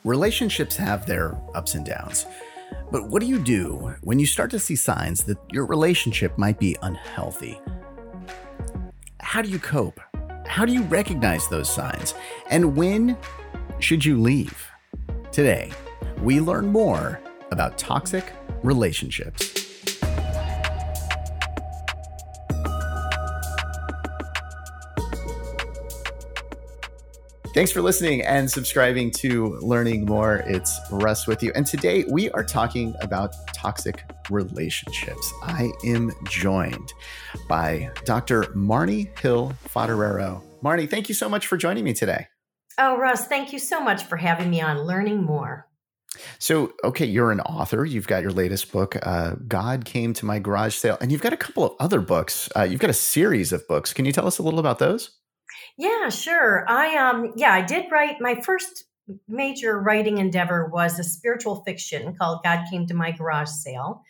Relationships have their ups and downs. But what do you do when you start to see signs that your relationship might be unhealthy? How do you cope? How do you recognize those signs? And when should you leave? Today, we learn more about toxic relationships. Thanks for listening and subscribing to Learning More. It's Russ with you. And today we are talking about toxic relationships. I am joined by Dr. Marnie Hill Fodorero. Marnie, thank you so much for joining me today. Oh, Russ, thank you so much for having me on Learning More. So, okay, you're an author. You've got your latest book, God Came to My Garage Sale, and you've got a couple of other books. You've got a series of books. Can you tell us a little about those? Yeah, sure. I did write. My first major writing endeavor was a spiritual fiction called God Came to My Garage Sale.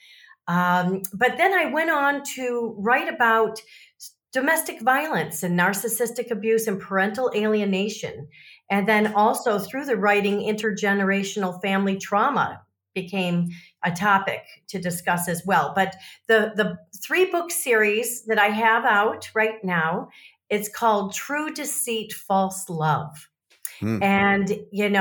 But then I went on to write about domestic violence and narcissistic abuse and parental alienation. And then also through the writing, intergenerational family trauma became a topic to discuss as well. But the 3-book series that I have out right now, it's called True Deceit, False Love. And,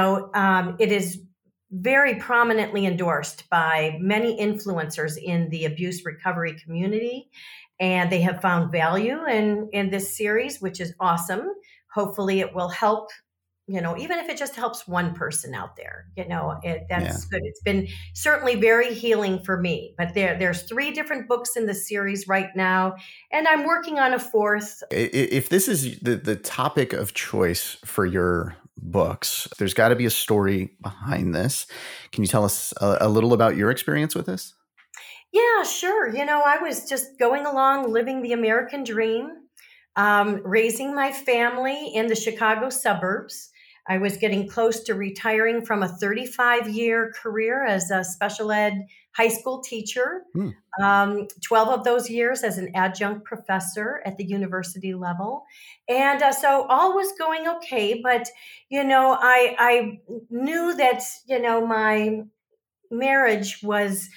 it is very prominently endorsed by many influencers in the abuse recovery community. And they have found value in this series, which is awesome. Hopefully it will help, even if it just helps one person out there, that's good. It's been certainly very healing for me. But there's 3 different books in the series right now, and I'm working on a 4th. If this is the topic of choice for your books, there's got to be a story behind this. Can you tell us a little about your experience with this? Yeah, sure. I was just going along, living the American dream, raising my family in the Chicago suburbs. I was getting close to retiring from a 35-year career as a special ed high school teacher, 12 of those years as an adjunct professor at the university level. And so all was going okay. But, I knew that, my marriage was,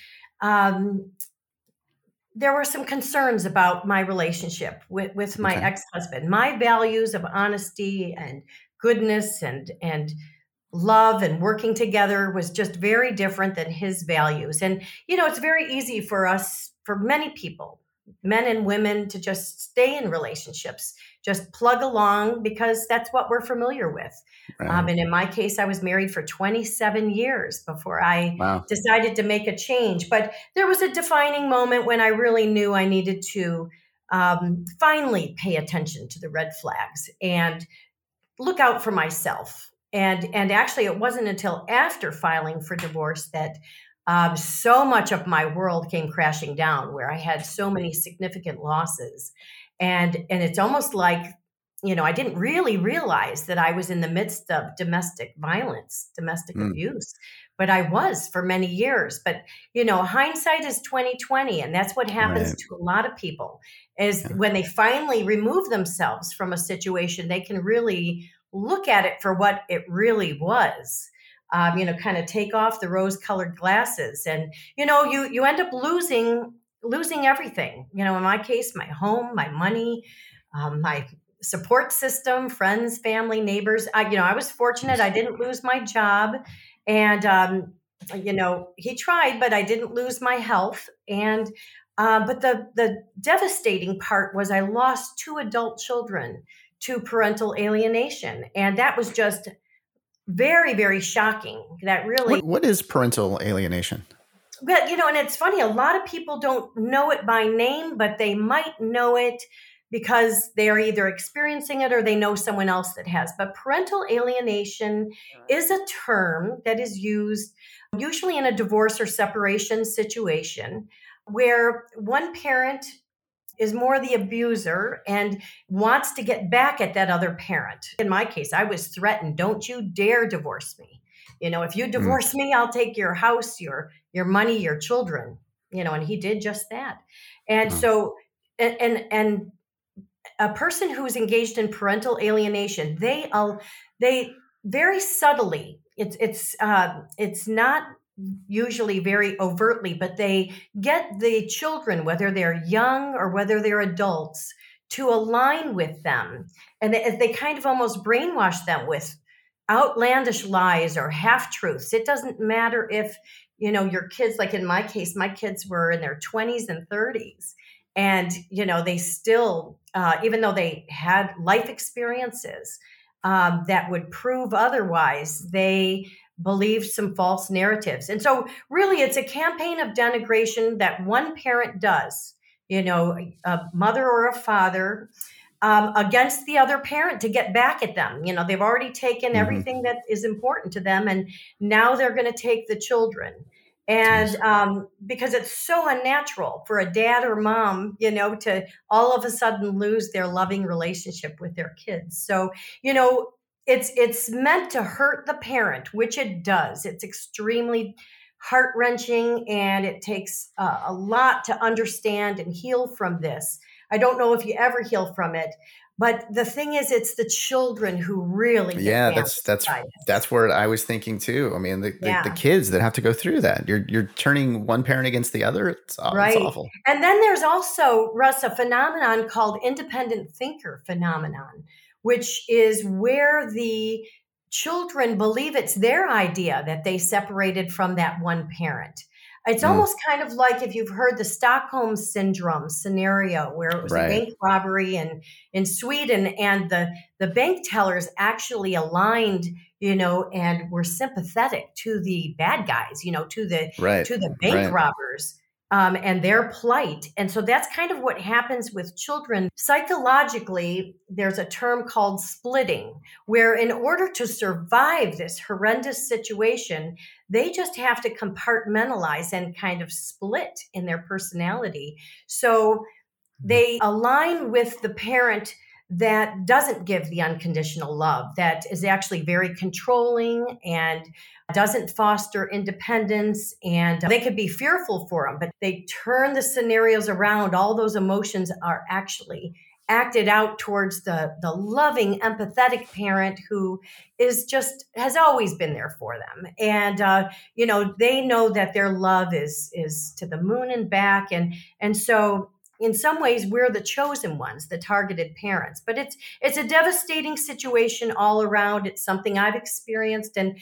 there were some concerns about my relationship with my ex-husband. My values of honesty and goodness and love and working together was just very different than his values. And, it's very easy for many people, men and women, to just stay in relationships, just plug along because that's what we're familiar with. Right. And in my case, I was married for 27 years before I decided to make a change. But there was a defining moment when I really knew I needed to finally pay attention to the red flags and look out for myself. And actually, it wasn't until after filing for divorce that so much of my world came crashing down, where I had so many significant losses. And it's almost like, I didn't really realize that I was in the midst of domestic violence, domestic abuse, but I was for many years. But, hindsight is 20/20. And that's what happens to a lot of people is when they finally remove themselves from a situation, they can really look at it for what it really was. Kind of take off the rose-colored glasses, and you end up losing everything. In my case, my home, my money, my support system, friends, family, neighbors. I was fortunate; I didn't lose my job, and he tried, but I didn't lose my health. And but the devastating part was I lost 2 adult children to parental alienation, and that was just very, very shocking. That really. What is parental alienation? But, and it's funny, a lot of people don't know it by name, but they might know it because they are either experiencing it or they know someone else that has. But parental alienation is a term that is used usually in a divorce or separation situation where one parent is more the abuser and wants to get back at that other parent. In my case, I was threatened, don't you dare divorce me. If you divorce me, I'll take your house, your money, your children, and he did just that. And so, and a person who is engaged in parental alienation, they very subtly, it's not usually very overtly, but they get the children, whether they're young or whether they're adults, to align with them. And they kind of almost brainwash them with outlandish lies or half truths. It doesn't matter if, your kids, like in my case, my kids were in their 20s and 30s. And, they still, even though they had life experiences that would prove otherwise, they believed some false narratives. And so really it's a campaign of denigration that one parent does, a mother or a father, against the other parent to get back at them. They've already taken everything that is important to them, and now they're going to take the children. And because it's so unnatural for a dad or mom, to all of a sudden lose their loving relationship with their kids. So, it's meant to hurt the parent, which it does. It's extremely heart-wrenching, and it takes a lot to understand and heal from this. I don't know if you ever heal from it, but the thing is, it's the children who really get that's where I was thinking too. I mean, the kids that have to go through that. You're turning one parent against the other. It's awful. And then there's also, Russ, a phenomenon called independent thinker phenomenon, which is where the children believe it's their idea that they separated from that one parent. It's almost kind of like if you've heard the Stockholm Syndrome scenario, where it was a bank robbery in Sweden, and the bank tellers actually aligned, and were sympathetic to the bad guys, to the bank robbers. And their plight. And so that's kind of what happens with children. Psychologically, there's a term called splitting, where in order to survive this horrendous situation, they just have to compartmentalize and kind of split in their personality. So they align with the parent that doesn't give the unconditional love, that is actually very controlling and doesn't foster independence, and they could be fearful for them, but they turn the scenarios around. All those emotions are actually acted out towards the loving, empathetic parent who has always been there for them. And, they know that their love is to the moon and back. And so in some ways, we're the chosen ones, the targeted parents. But it's a devastating situation all around. It's something I've experienced, and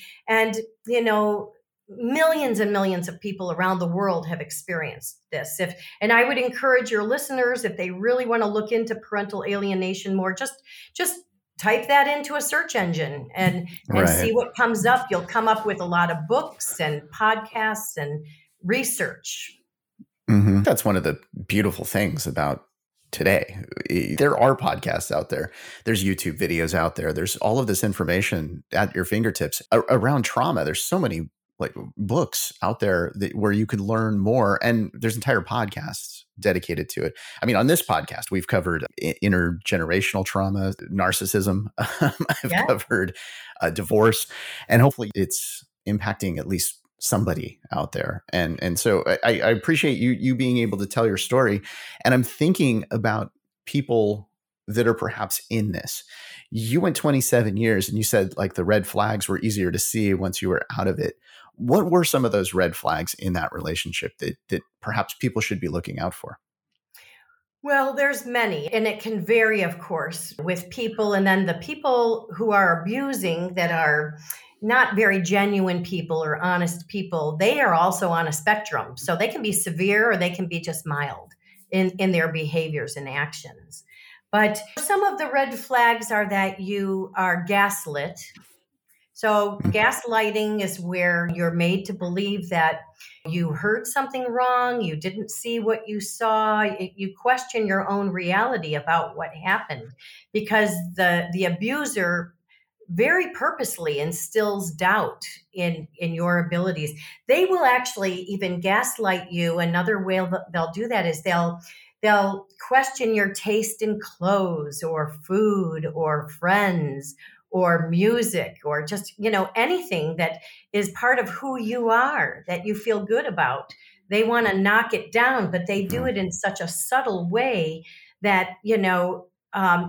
millions and millions of people around the world have experienced this. And I would encourage your listeners, if they really want to look into parental alienation more, just type that into a search engine and see what comes up. You'll come up with a lot of books and podcasts and research. Mm-hmm. That's one of the beautiful things about today. There are podcasts out there. There's YouTube videos out there. There's all of this information at your fingertips around trauma. There's so many books out there where you could learn more. And there's entire podcasts dedicated to it. I mean, on this podcast, we've covered intergenerational trauma, narcissism. I've covered divorce, and hopefully it's impacting at least somebody out there. And so I appreciate you being able to tell your story. And I'm thinking about people that are perhaps in this. You went 27 years, and you said the red flags were easier to see once you were out of it. What were some of those red flags in that relationship that perhaps people should be looking out for? Well, there's many, and it can vary, of course, with people. And then the people who are abusing, that are not very genuine people or honest people, they are also on a spectrum. So they can be severe, or they can be just mild in their behaviors and actions. But some of the red flags are that you are gaslit. So gaslighting is where you're made to believe that you heard something wrong, you didn't see what you saw, you question your own reality about what happened, because the abuser very purposely instills doubt in your abilities. They will actually even gaslight you. Another way they'll do that is they'll question your taste in clothes or food or friends or music, or just, anything that is part of who you are, that you feel good about. They want to knock it down, but they do it in such a subtle way that,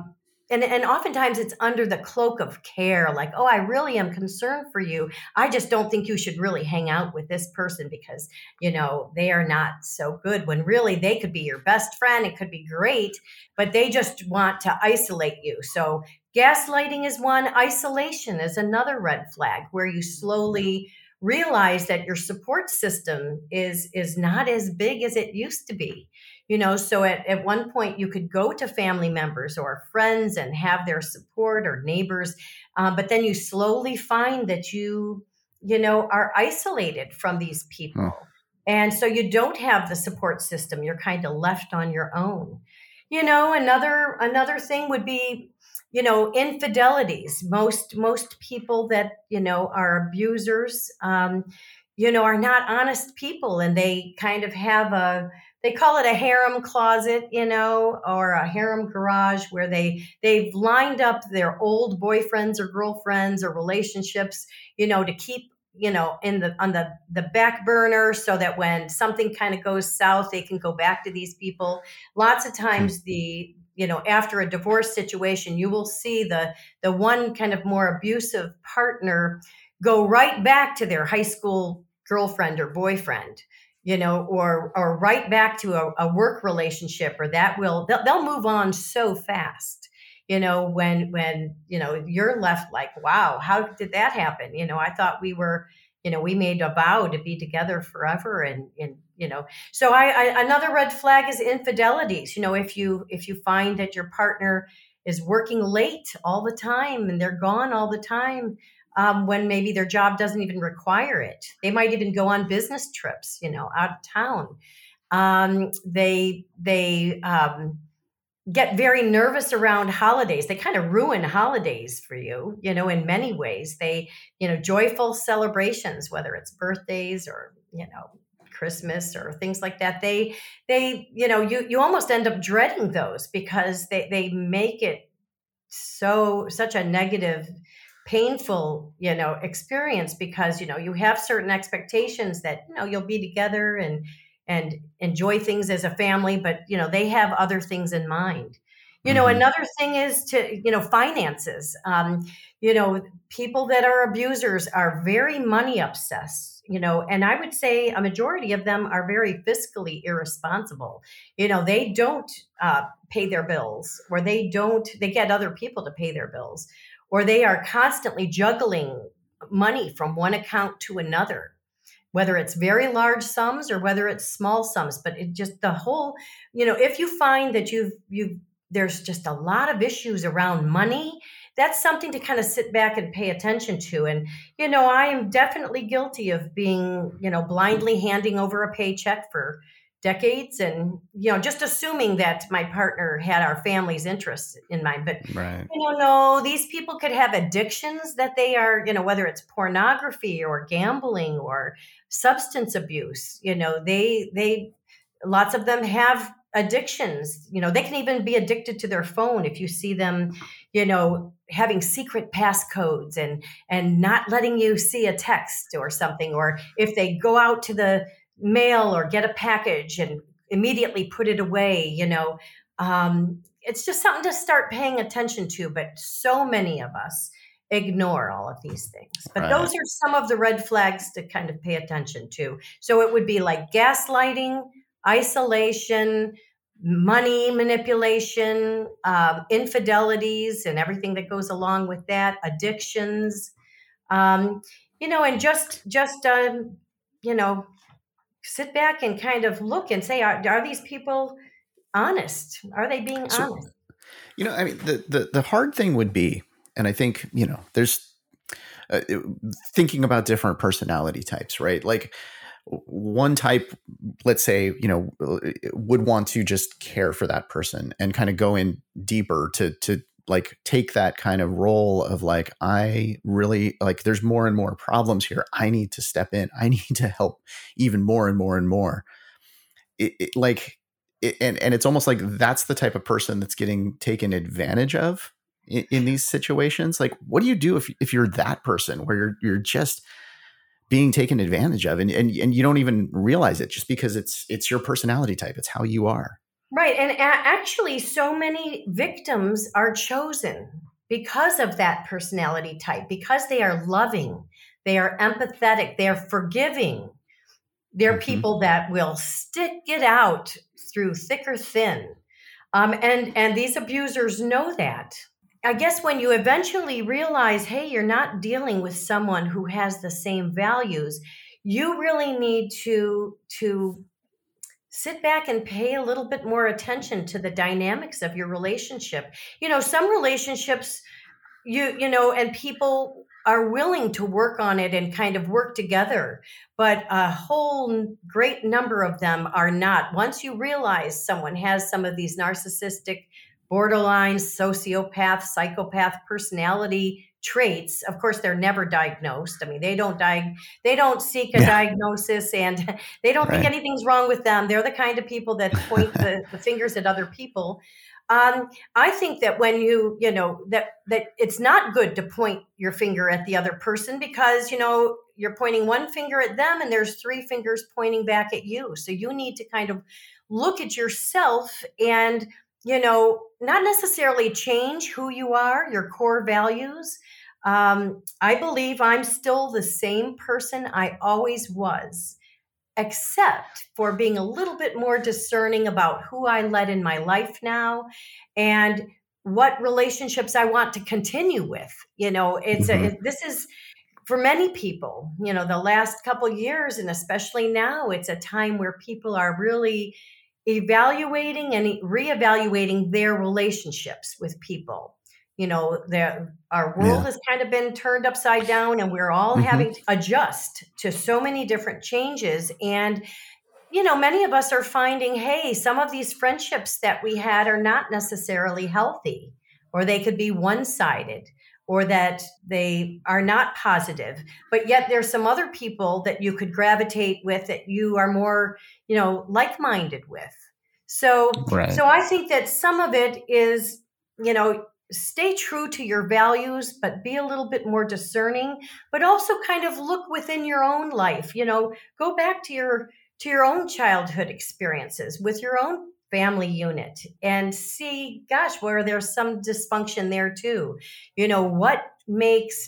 and oftentimes it's under the cloak of care, like, oh, I really am concerned for you. I just don't think you should really hang out with this person because, they are not so good, when really they could be your best friend. It could be great, but they just want to isolate you. So gaslighting is one. Isolation is another red flag, where you slowly realize that your support system is not as big as it used to be. So at one point you could go to family members or friends and have their support, or neighbors, but then you slowly find that are isolated from these people. And so you don't have the support system. You're kind of left on your own. Another thing would be, infidelities. Most people that, are abusers, are not honest people, and they kind of have they call it a harem closet, or a harem garage, where they've lined up their old boyfriends or girlfriends or relationships, to keep, on the back burner, so that when something kind of goes south, they can go back to these people. Lots of times after a divorce situation, you will see the one kind of more abusive partner go right back to their high school girlfriend or boyfriend, or right back to a work relationship, or they'll move on so fast, when you're left like, wow, how did that happen? I thought we made a vow to be together forever. So another red flag is infidelities. If you find that your partner is working late all the time and they're gone all the time, when maybe their job doesn't even require it. They might even go on business trips, out of town. They get very nervous around holidays. They kind of ruin holidays for you, in many ways. They, joyful celebrations, whether it's birthdays or, Christmas or things like that. They, you almost end up dreading those, because they make it such a negative, painful, experience, because, you have certain expectations that, you'll be together and enjoy things as a family, but, they have other things in mind. Another thing is finances. People that are abusers are very money obsessed, and I would say a majority of them are very fiscally irresponsible. They don't pay their bills, or they get other people to pay their bills, or they are constantly juggling money from one account to another, whether it's very large sums or whether it's small sums. But it just, the whole, if you find that there's just a lot of issues around money, that's something to kind of sit back and pay attention to. And, I am definitely guilty of being, blindly handing over a paycheck for decades, and just assuming that my partner had our family's interests in mind. But right. No, these people could have addictions that they are, whether it's pornography or gambling or substance abuse. They lots of them have addictions. They can even be addicted to their phone. If you see them, having secret passcodes and not letting you see a text or something, or if they go out to the mail or get a package and immediately put it away, it's just something to start paying attention to. But so many of us ignore all of these things. But Right. Those are some of the red flags to kind of pay attention to. So it would be like gaslighting, isolation, money manipulation, infidelities, and everything that goes along with that, addictions, and just sit back and kind of look and say, are these people honest? Are they being honest? I mean, the hard thing would be, and I think, there's thinking about different personality types, right? Like one type, let's say, would want to just care for that person and kind of go in deeper to like take that kind of role of like, I really like, there's more and more problems here. I need to step in. I need to help even more and more and more. And it's almost like that's the type of person that's getting taken advantage of in these situations. Like, what do you do if you're that person where you're just being taken advantage of and you don't even realize it, just because it's your personality type. It's how you are. Right. And actually, so many victims are chosen because of that personality type, because they are loving, they are empathetic, they are forgiving. They're Hmm. people that will stick it out through thick or thin. And these abusers know that. I guess when you eventually realize, hey, you're not dealing with someone who has the same values, you really need to sit back and pay a little bit more attention to the dynamics of your relationship. Some relationships, and people are willing to work on it and kind of work together, but a whole great number of them are not. Once you realize someone has some of these narcissistic, borderline, sociopath, psychopath personality traits, of course they're never diagnosed. I mean, they don't seek a Yeah. diagnosis, and they don't think Right. anything's wrong with them. They're the kind of people that point the fingers at other people. I think that when that it's not good to point your finger at the other person, because you're pointing one finger at them and there's three fingers pointing back at you. So you need to kind of look at yourself and not necessarily change who you are, your core values. I believe I'm still the same person I always was, except for being a little bit more discerning about who I let in my life now and what relationships I want to continue with. Hmm. This is for many people, the last couple years, and especially now, it's a time where people are really evaluating and reevaluating their relationships with people. Our world Yeah. has kind of been turned upside down, and we're all Hmm. having to adjust to so many different changes. And many of us are finding, hey, some of these friendships that we had are not necessarily healthy, or they could be one sided, or that they are not positive. But yet there's some other people that you could gravitate with, that you are more, like minded with. So Right. I think that some of it is, stay true to your values, but be a little bit more discerning, but also kind of look within your own life. Go back to your own childhood experiences with your own family unit and see, gosh, where there's some dysfunction there too. What makes,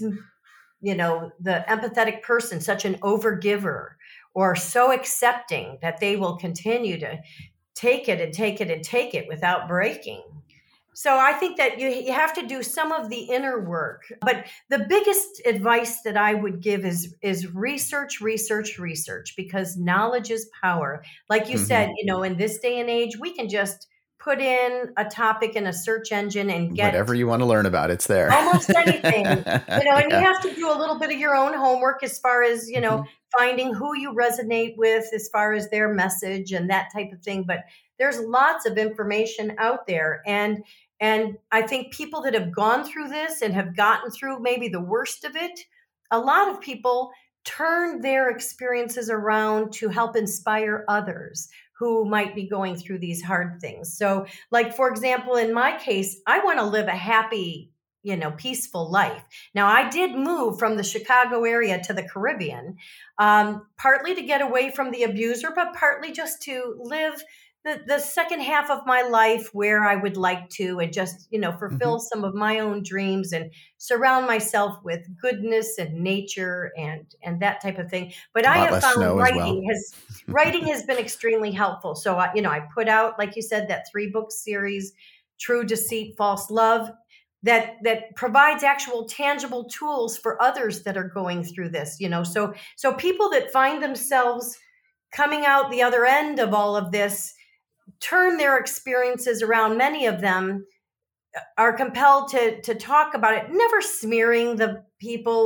the empathetic person such an overgiver, or so accepting that they will continue to take it and take it and take it without breaking. So I think that you have to do some of the inner work. But the biggest advice that I would give is research, research, research, because knowledge is power. Like you Hmm. said, in this day and age, we can just put in a topic in a search engine and get Whatever you want to learn about, it's there. almost anything. And you Yeah. have to do a little bit of your own homework as far as, Hmm. finding who you resonate with as far as their message and that type of thing. But there's lots of information out there. And I think people that have gone through this and have gotten through maybe the worst of it, a lot of people turn their experiences around to help inspire others who might be going through these hard things. So, like, for example, in my case, I want to live a happy, peaceful life. Now, I did move from the Chicago area to the Caribbean, partly to get away from the abuser, but partly just to live the second half of my life where I would like to, and just, Hmm. fulfill some of my own dreams and surround myself with goodness and nature and that type of thing. But A I lot have less found snow as well. writing has been extremely helpful. So I put out, like you said, that 3-book series, True Deceit, False Love, that provides actual tangible tools for others that are going through this. So people that find themselves coming out the other end of all of this turn their experiences around. Many of them are compelled to talk about it, never smearing the people,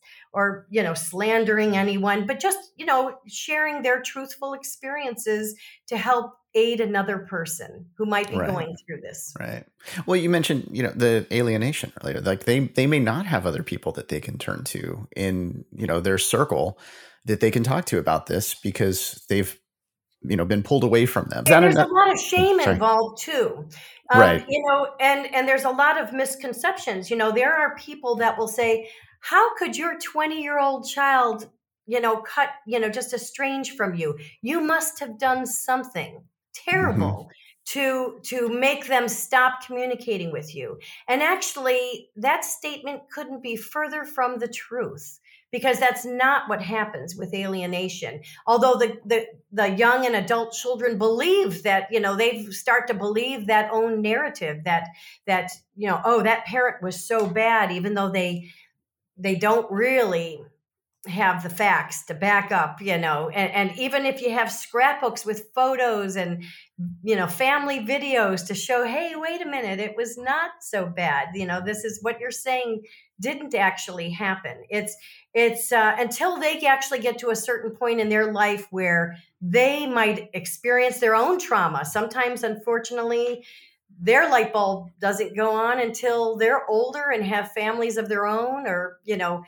or slandering anyone, but just sharing their truthful experiences to help aid another person who might be Right. going through this. Right. Well, you mentioned, the alienation earlier. Like they may not have other people that they can turn to in, their circle that they can talk to about this because they've, been pulled away from them. Is And that there's a enough? lot of Oh, shame sorry. involved too. Right. And there's a lot of misconceptions. There are people that will say, how could your 20-year-old child, cut, just estranged from you? You must have done something Hmm. terrible to make them stop communicating with you. And actually, that statement couldn't be further from the truth, because that's not what happens with alienation. Although the young and adult children believe that, they start to believe that own narrative that oh, that parent was so bad, even though they don't really have the facts to back up, and even if you have scrapbooks with photos and, family videos to show, hey, wait a minute, it was not so bad. This is what you're saying didn't actually happen. It's until they actually get to a certain point in their life where they might experience their own trauma. Sometimes, unfortunately, their light bulb doesn't go on until they're older and have families of their own, or,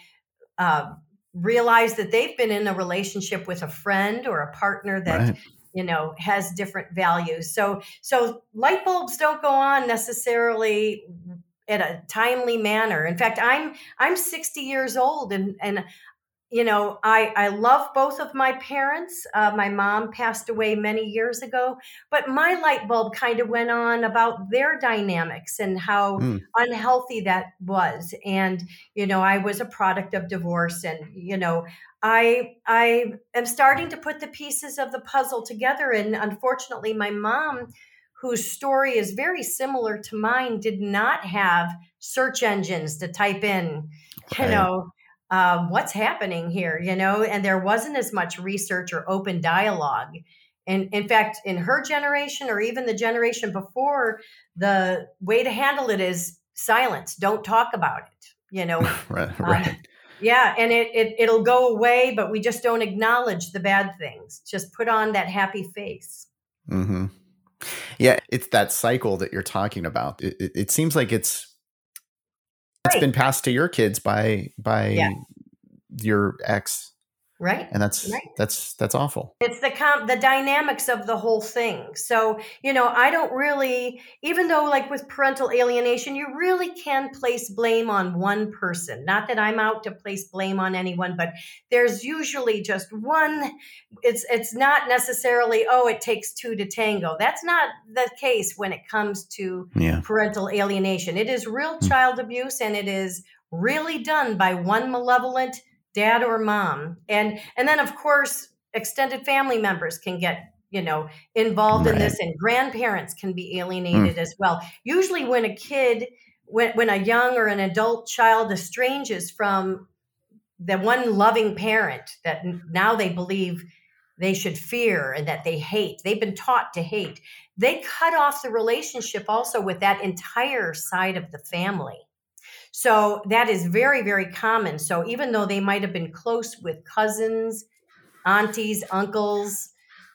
realize that they've been in a relationship with a friend or a partner that, Right. has different values. So light bulbs don't go on necessarily in a timely manner. In fact, I'm 60 years old, and I love both of my parents. My mom passed away many years ago, but my light bulb kind of went on about their dynamics and how Mm, unhealthy that was. And, I was a product of divorce, and, I am starting to put the pieces of the puzzle together. And unfortunately, my mom, whose story is very similar to mine, did not have search engines to type in, you right. know, what's happening here, and there wasn't as much research or open dialogue. And in fact, in her generation, or even the generation before, the way to handle it is silence. Don't talk about it, Right. um, Right. yeah, and it'll go away, but we just don't acknowledge the bad things. Just put on that happy face. Hmm. Yeah, it's that cycle that you're talking about. It seems like it's Right. been passed to your kids Yeah. by your ex, Right. and that's awful. It's the dynamics of the whole thing. So, I don't really, even though, like with parental alienation, you really can place blame on one person. Not that I'm out to place blame on anyone, but there's usually just one. It's not necessarily, oh, it takes two to tango. That's not the case when it comes to Yeah. parental alienation. It is real Mm, child abuse, and it is really done by one malevolent dad or mom. And then, of course, extended family members can get, involved in right. this, and grandparents can be Mm, alienated as well. Usually when when a young or an adult child estranges from the one loving parent that now they believe they should fear and that they hate, they've been taught to hate, they cut off the relationship also with that entire side of the family. So that is very, very common. So even though they might have been close with cousins, aunties, uncles,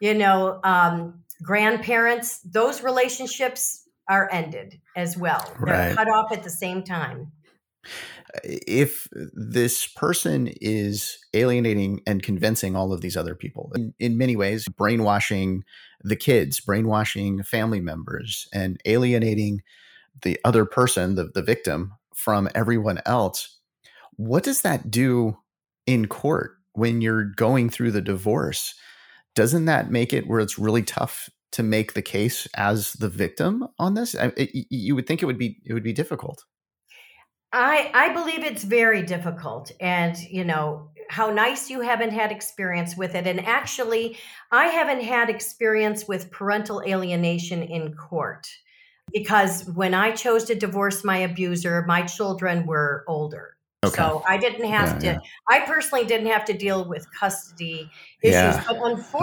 grandparents, those relationships are ended as well. They're right. cut off at the same time. If this person is alienating and convincing all of these other people, in many ways, brainwashing the kids, brainwashing family members, and alienating the other person, the victim, from everyone else, what does that do in court when you're going through the divorce? Doesn't that make it where it's really tough to make the case as the victim on this? You would think it would be difficult. I believe it's very difficult. And, how nice you haven't had experience with it. And actually, I haven't had experience with parental alienation in court, because when I chose to divorce my abuser, my children were older. Okay. So I didn't have Yeah. to, Yeah. I personally didn't have to deal with custody issues. Yeah. But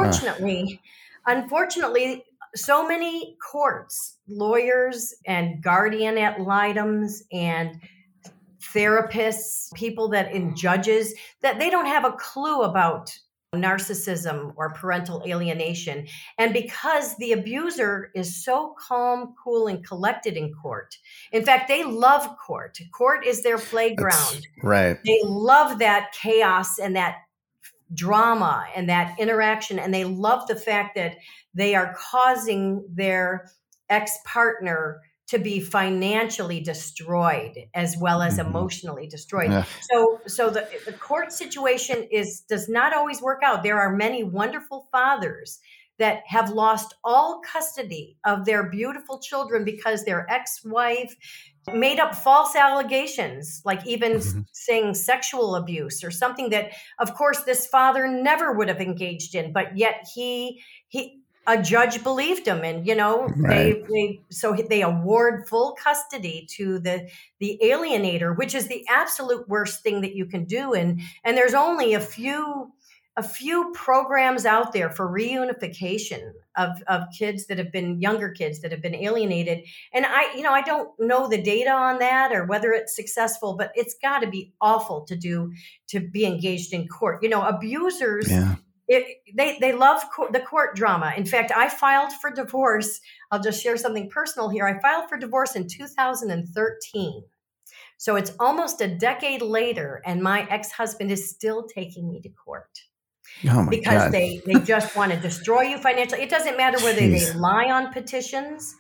unfortunately, so many courts, lawyers and guardian ad litems and therapists, people that in judges, that they don't have a clue about narcissism or parental alienation. And because the abuser is so calm, cool, and collected in court, in fact, they love court. Court is their That's playground. right. They love that chaos and that drama and that interaction. And they love the fact that they are causing their ex partner to be financially destroyed as well as Mhm. emotionally destroyed. Yeah. So the court situation does not always work out. There are many wonderful fathers that have lost all custody of their beautiful children because their ex-wife made up false allegations, like even Mhm. saying sexual abuse or something that, of course, this father never would have engaged in, but yet he a judge believed him, and Right. they award full custody to the alienator, which is the absolute worst thing that you can do. And there's only a few programs out there for reunification of kids that have been younger kids that have been alienated. And I don't know the data on that or whether it's successful, but it's got to be awful to be engaged in court. Abusers, Yeah. they love the court drama. In fact, I filed for divorce. I'll just share something personal here. I filed for divorce in 2013. So it's almost a decade later, and my ex-husband is still taking me to court Oh my because God. they just want to destroy you financially. It doesn't matter whether they Jeez. lie on petitions.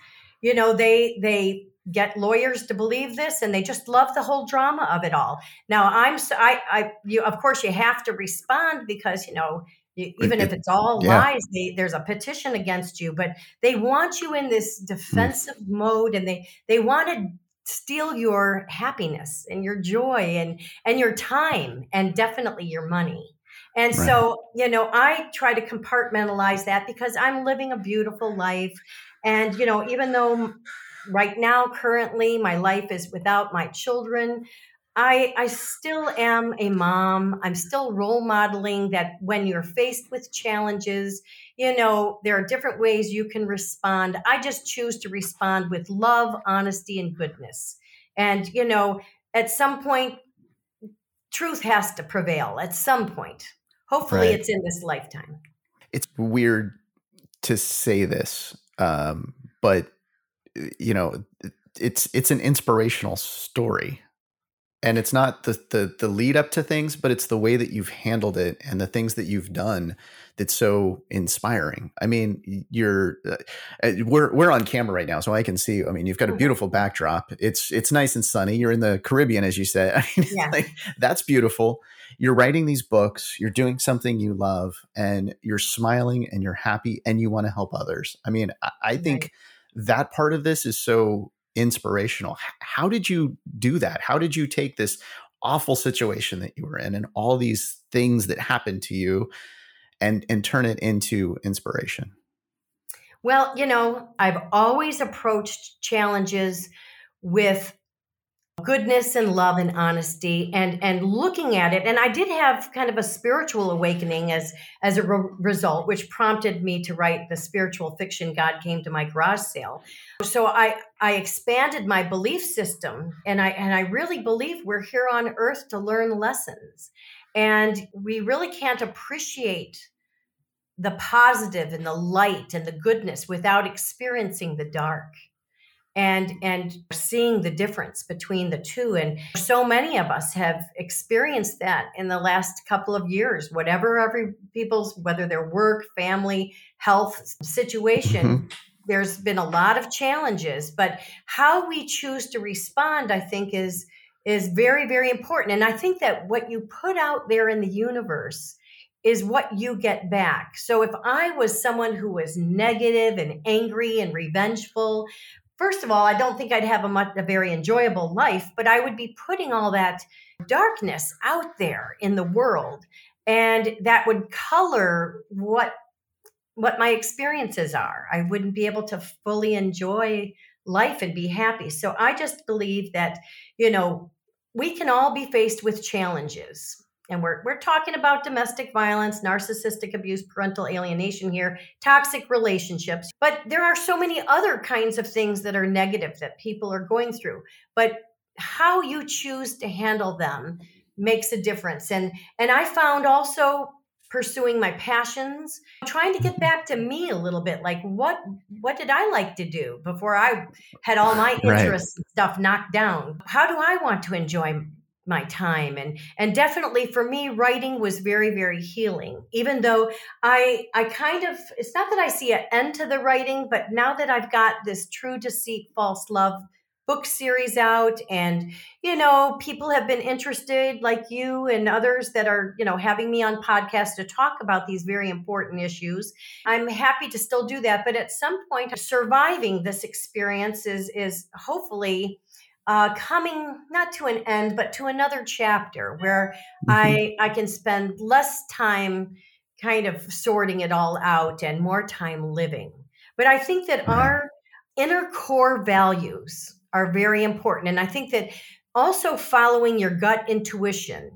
They get lawyers to believe this, and they just love the whole drama of it all. Now, of course, you have to respond because It, even if it- it's all yeah. lies, there's a petition against you. But they want you in this Mm, defensive mode, and they want to steal your happiness and your joy and your time and definitely your money. And right. so, I try to compartmentalize that because I'm living a beautiful life. And, even though right now, currently, my life is without my children, I still am a mom. I'm still role modeling that when you're faced with challenges, there are different ways you can respond. I just choose to respond with love, honesty, and goodness. And, at some point, truth has to prevail at some point. Hopefully, Right. it's in this lifetime. It's weird to say this, but you know, it's an inspirational story, and it's not the lead up to things, but it's the way that you've handled it and the things that you've done that's so inspiring. I mean, we're on camera right now, so I can see. I mean, you've got a Mhm. beautiful backdrop. It's nice and sunny. You're in the Caribbean, as you said. I mean, it's Yeah, like that's beautiful. You're writing these books. You're doing something you love, and you're smiling and you're happy, and you want to help others. I mean, I right. think that part of this is so inspirational. How did you do that? How did you take this awful situation that you were in and all these things that happened to you and turn it into inspiration? Well, I've always approached challenges with goodness and love and honesty and looking at it. And I did have kind of a spiritual awakening as a result, which prompted me to write the spiritual fiction God Came to My Garage Sale. So I expanded my belief system, and I really believe we're here on earth to learn lessons, and we really can't appreciate the positive and the light and the goodness without experiencing the dark and seeing the difference between the two. And so many of us have experienced that in the last couple of years, whatever every people's, whether their work, family, health situation, Hmm. there's been a lot of challenges. But how we choose to respond, I think, is very, very important. And I think that what you put out there in the universe is what you get back. So if I was someone who was negative and angry and revengeful, first of all, I don't think I'd have a very enjoyable life, but I would be putting all that darkness out there in the world, and that would color what my experiences are. I wouldn't be able to fully enjoy life and be happy. So I just believe that, we can all be faced with challenges. And we're talking about domestic violence, narcissistic abuse, parental alienation here, toxic relationships. But there are so many other kinds of things that are negative that people are going through. But how you choose to handle them makes a difference. And I found also pursuing my passions, trying to get back to me a little bit, like what did I like to do before I had all my Right. interests and stuff knocked down? How do I want to enjoy my time? And definitely for me, writing was very, very healing. Even though I kind of, it's not that I see an end to the writing, but now that I've got this True Deceit False Love book series out, and people have been interested, like you and others that are having me on podcasts to talk about these very important issues. I'm happy to still do that, but at some point surviving this experience is hopefully coming not to an end but to another chapter where Mhm. I can spend less time kind of sorting it all out and more time living. But I think that Right. our inner core values are very important. And I think that also following your gut intuition,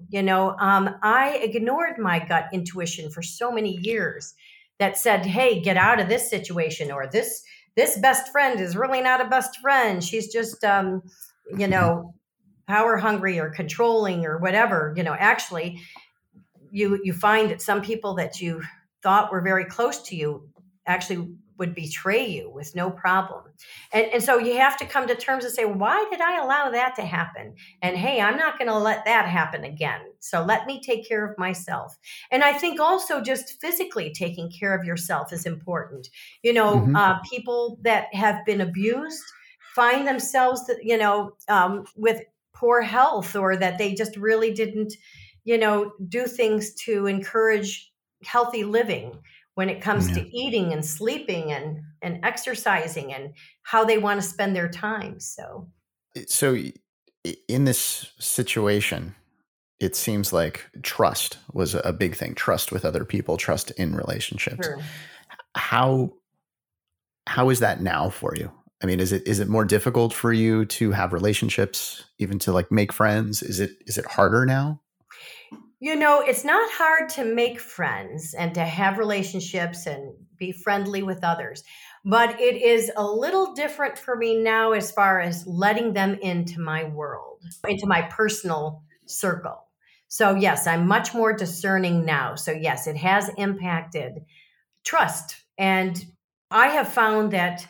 I ignored my gut intuition for so many years that said, hey, get out of this situation, or this best friend is really not a best friend. She's just, you know, power hungry or controlling or whatever. Actually, you find that some people that you thought were very close to you actually would betray you with no problem. And so you have to come to terms and say, why did I allow that to happen? And hey, I'm not going to let that happen again. So let me take care of myself. And I think also just physically taking care of yourself is important. Mhm. People that have been abused find themselves that, with poor health, or that they just really didn't do things to encourage healthy living when it comes to Yeah. eating and sleeping and exercising and how they want to spend their time. So, So in this situation, it seems like trust was a big thing. Trust with other people, trust in relationships. sure. How how is that now for you? I mean, is it more difficult for you to have relationships, even to like make friends? Is it harder now? It's not hard to make friends and to have relationships and be friendly with others, but it is a little different for me now as far as letting them into my world, into my personal circle. So, yes, I'm much more discerning now. So, yes, it has impacted trust. And I have found that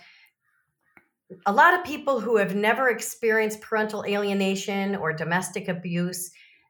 a lot of people who have never experienced parental alienation or domestic abuse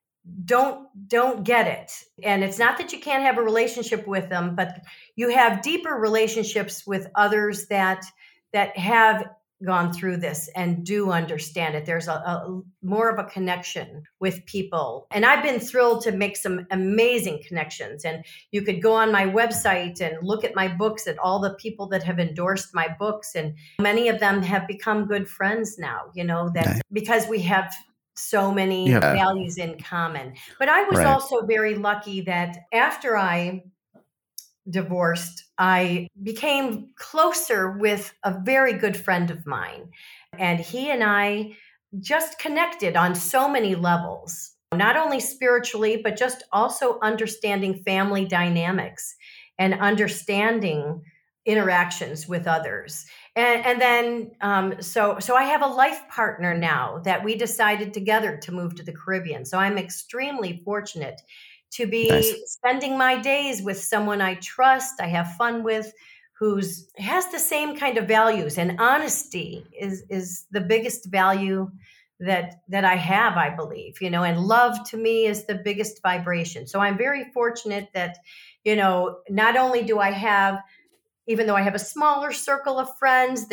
don't get it. And it's not that you can't have a relationship with them, but you have deeper relationships with others that have gone through this and do understand it. There's a more of a connection with people, and I've been thrilled to make some amazing connections. And you could go on my website and look at my books, at all the people that have endorsed my books, and many of them have become good friends now, that Nice. because we have so many Yeah. values in common. But I was Right. also very lucky that after I divorced, I became closer with a very good friend of mine. And he and I just connected on so many levels, not only spiritually, but just also understanding family dynamics and understanding interactions with others. And then, so I have a life partner now that we decided together to move to the Caribbean. So I'm extremely fortunate to Nice. be spending my days with someone I trust, I have fun with, who's has the same kind of values. And honesty is the biggest value that I have, I believe, and love to me is the biggest vibration. So I'm very fortunate that, not only do I have, even though I have a smaller circle of friends,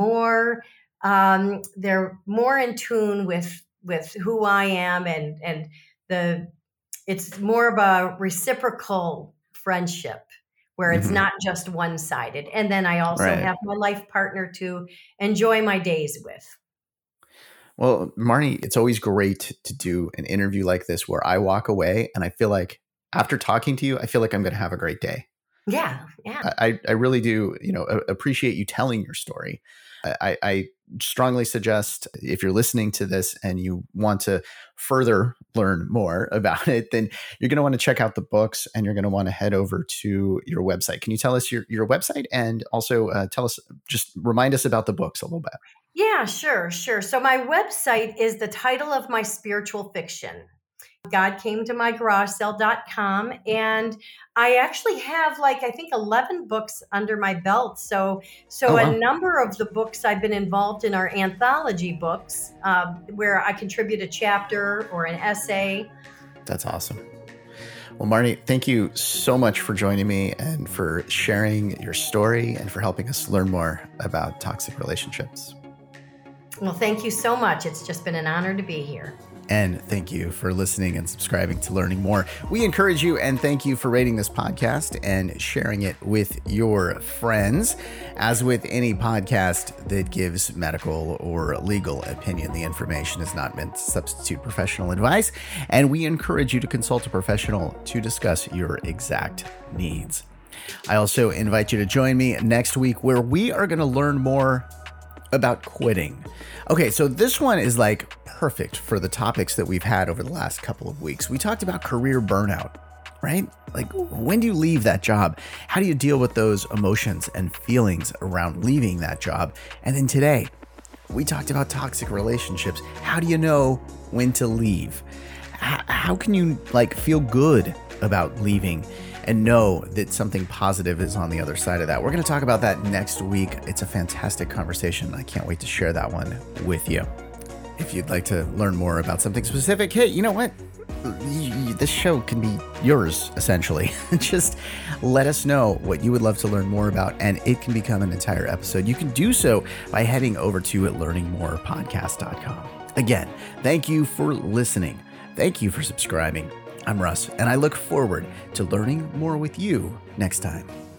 they're more in tune with who I am, and the it's more of a reciprocal friendship where it's Hmm. not just one-sided. And then I also Right. have my life partner to enjoy my days with. Well, Marnie, it's always great to do an interview like this where I walk away and I feel like after talking to you, I feel like I'm going to have a great day. Yeah, yeah. I really do, appreciate you telling your story. I strongly suggest if you're listening to this and you want to further learn more about it, then you're going to want to check out the books and you're going to want to head over to your website. Can you tell us your website and also just remind us about the books a little bit? Yeah, sure, sure. So my website is the title of my spiritual fiction, godcametomygaragesale.com. And I actually have, like, I think 11 books under my belt. So Oh, a wow. number of the books I've been involved in are anthology books, where I contribute a chapter or an essay. That's awesome. Well, Marnie, thank you so much for joining me and for sharing your story and for helping us learn more about toxic relationships. Well, thank you so much. It's just been an honor to be here. And thank you for listening and subscribing to Learning More. We encourage you and thank you for rating this podcast and sharing it with your friends. As with any podcast that gives medical or legal opinion, the information is not meant to substitute professional advice, and we encourage you to consult a professional to discuss your exact needs. I also invite you to join me next week where we are going to learn more about quitting. Okay, so this one is like perfect for the topics that we've had over the last couple of weeks. We talked about career burnout, right? Like, when do you leave that job? How do you deal with those emotions and feelings around leaving that job? And then today, we talked about toxic relationships. How do you know when to leave? How can you feel good about leaving and know that something positive is on the other side of that? We're going to talk about that next week. It's a fantastic conversation. I can't wait to share that one with you. If you'd like to learn more about something specific, hey, you know what? This show can be yours, essentially. Just let us know what you would love to learn more about, and it can become an entire episode. You can do so by heading over to learningmorepodcast.com. Again, thank you for listening. Thank you for subscribing. I'm Russ, and I look forward to learning more with you next time.